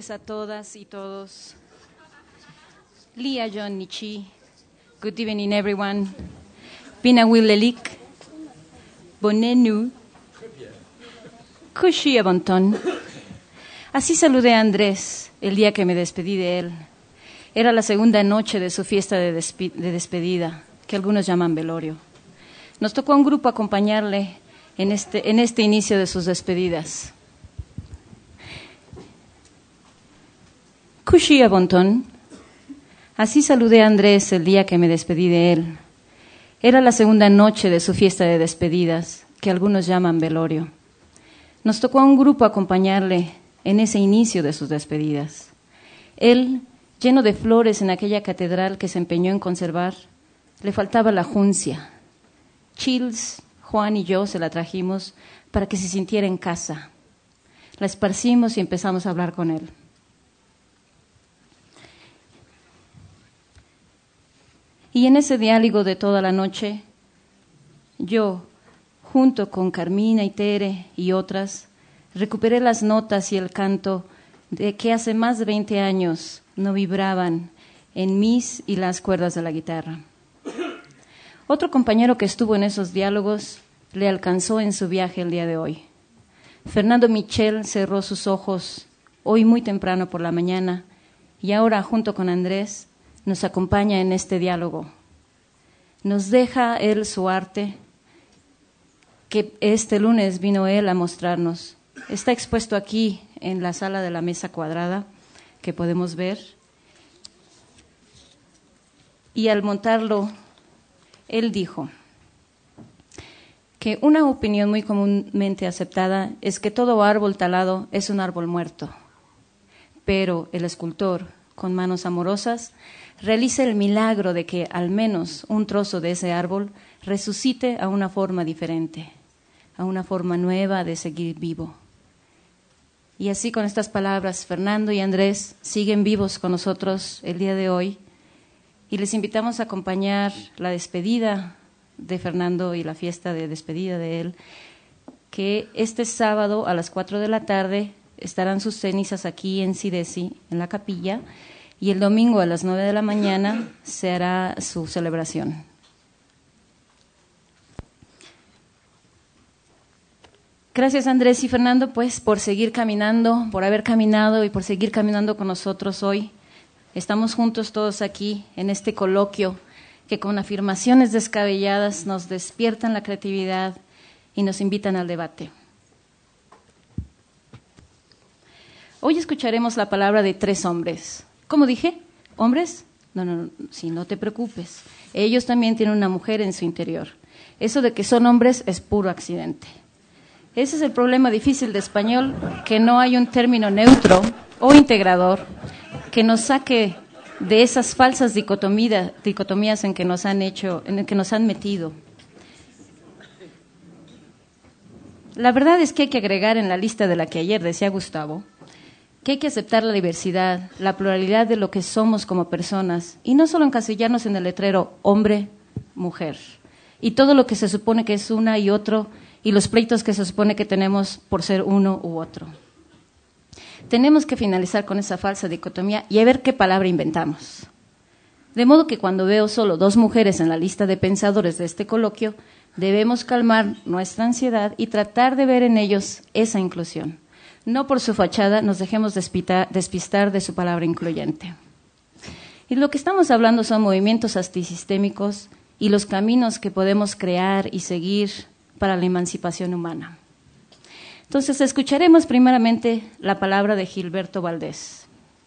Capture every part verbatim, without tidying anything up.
A todas y todos. Lia John Nichi. Good evening, everyone. Pina Willelik. Bonenu. Kushia Bonton. Así saludé a Andrés el día que me despedí de él. Era la segunda noche de su fiesta de, despe- de despedida, que algunos llaman velorio. Nos tocó a un grupo acompañarle en este, en este inicio de sus despedidas. Kushia Bonton. Así saludé a Andrés el día que me despedí de él. Era la segunda noche de su fiesta de despedidas, que algunos llaman velorio. Nos tocó a un grupo acompañarle en ese inicio de sus despedidas. Él, lleno de flores en aquella catedral que se empeñó en conservar, le faltaba la juncia. Chills, Juan y yo se la trajimos para que se sintiera en casa. La esparcimos y empezamos a hablar con él. Y en ese diálogo de toda la noche, yo, junto con Carmina y Tere y otras, recuperé las notas y el canto de que hace más de veinte años no vibraban en mis y las cuerdas de la guitarra. Otro compañero que estuvo en esos diálogos le alcanzó en su viaje el día de hoy. Fernando Michel cerró sus ojos hoy muy temprano por la mañana y ahora, junto con Andrés, nos acompaña en este diálogo. Nos deja él su arte, que este lunes vino él a mostrarnos. Está expuesto aquí en la sala de la mesa cuadrada, que podemos ver. Y al montarlo, él dijo que una opinión muy comúnmente aceptada es que todo árbol talado es un árbol muerto, pero el escultor, con manos amorosas, realiza el milagro de que al menos un trozo de ese árbol resucite a una forma diferente, a una forma nueva de seguir vivo. Y así, con estas palabras, Fernando y Andrés siguen vivos con nosotros el día de hoy y les invitamos a acompañar la despedida de Fernando y la fiesta de despedida de él, que este sábado a las cuatro de la tarde estarán sus cenizas aquí en Sidesi, en la capilla, y el domingo a las nueve de la mañana se hará su celebración. Gracias, Andrés y Fernando, pues, por seguir caminando, por haber caminado y por seguir caminando con nosotros hoy. Estamos juntos todos aquí en este coloquio que con afirmaciones descabelladas nos despiertan la creatividad y nos invitan al debate. Hoy escucharemos la palabra de tres hombres. ¿Cómo dije? ¿Hombres? No, no, no, sí, no te preocupes. Ellos también tienen una mujer en su interior. Eso de que son hombres es puro accidente. Ese es el problema difícil de español, que no hay un término neutro o integrador que nos saque de esas falsas dicotomía, dicotomías en que nos han hecho, en que nos han metido. La verdad es que hay que agregar en la lista de la que ayer decía Gustavo, que hay que aceptar la diversidad, la pluralidad de lo que somos como personas, y no solo encasillarnos en el letrero hombre, mujer, y todo lo que se supone que es una y otro, y los pleitos que se supone que tenemos por ser uno u otro. Tenemos que finalizar con esa falsa dicotomía y a ver qué palabra inventamos. De modo que cuando veo solo dos mujeres en la lista de pensadores de este coloquio, debemos calmar nuestra ansiedad y tratar de ver en ellos esa inclusión. No por su fachada nos dejemos despistar, despistar de su palabra incluyente. Y lo que estamos hablando son movimientos antisistémicos y los caminos que podemos crear y seguir para la emancipación humana. Entonces, escucharemos primeramente la palabra de Gilberto Valdés.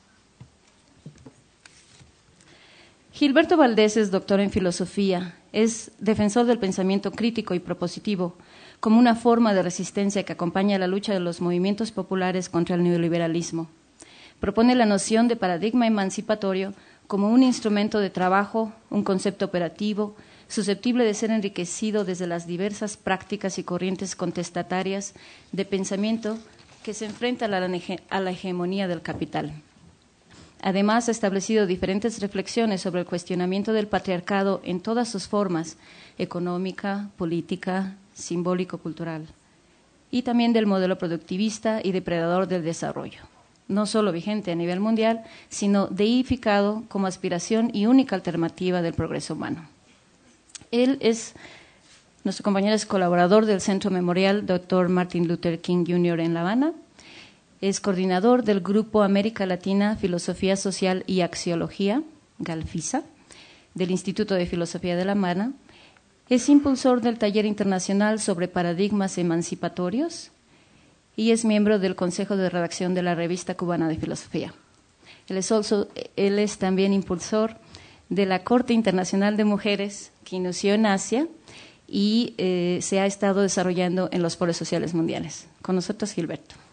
Gilberto Valdés es doctor en filosofía, es defensor del pensamiento crítico y propositivo, como una forma de resistencia que acompaña la lucha de los movimientos populares contra el neoliberalismo. Propone la noción de paradigma emancipatorio como un instrumento de trabajo, un concepto operativo, susceptible de ser enriquecido desde las diversas prácticas y corrientes contestatarias de pensamiento que se enfrentan a la, a la hegemonía del capital. Además, ha establecido diferentes reflexiones sobre el cuestionamiento del patriarcado en todas sus formas, económica, política, simbólico-cultural, y también del modelo productivista y depredador del desarrollo. no solo vigente a nivel mundial, sino deificado como aspiración y única alternativa del progreso humano. Él es, nuestro compañero es colaborador del Centro Memorial doctor Martin Luther King junior en La Habana, es coordinador del Grupo América Latina, Filosofía Social y Axiología, GALFISA, del Instituto de Filosofía de La Habana, es impulsor del Taller Internacional sobre Paradigmas Emancipatorios y es miembro del Consejo de Redacción de la Revista Cubana de Filosofía. Él es, also, él es también impulsor de la Corte Internacional de Mujeres, que inició en Asia y eh, se ha estado desarrollando en los foros sociales mundiales. Con nosotros, Gilberto.